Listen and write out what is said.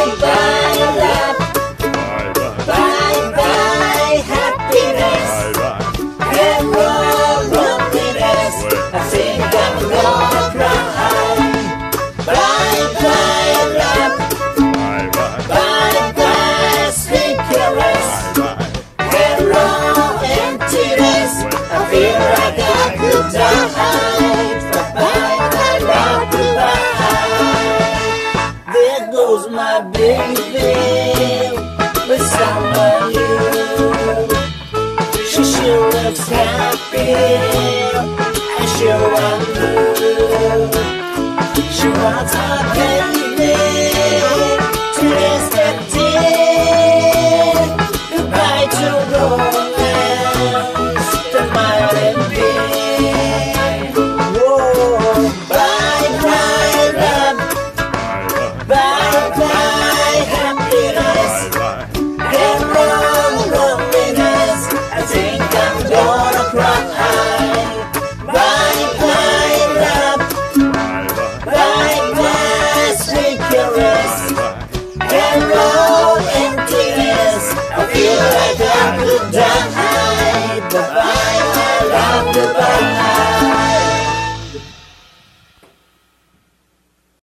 There goes my baby with someone new. She sure looks happy, and sure I'm blue. She wants her baby to rest at day. Goodbye to romance, to Marlin Bay. Whoa, bye-bye love, bye-bye happiness, and loneliness. I think I'm gonna cry. Bye-bye love, bye-bye sweet caress, and emptiness. I feel like I could die.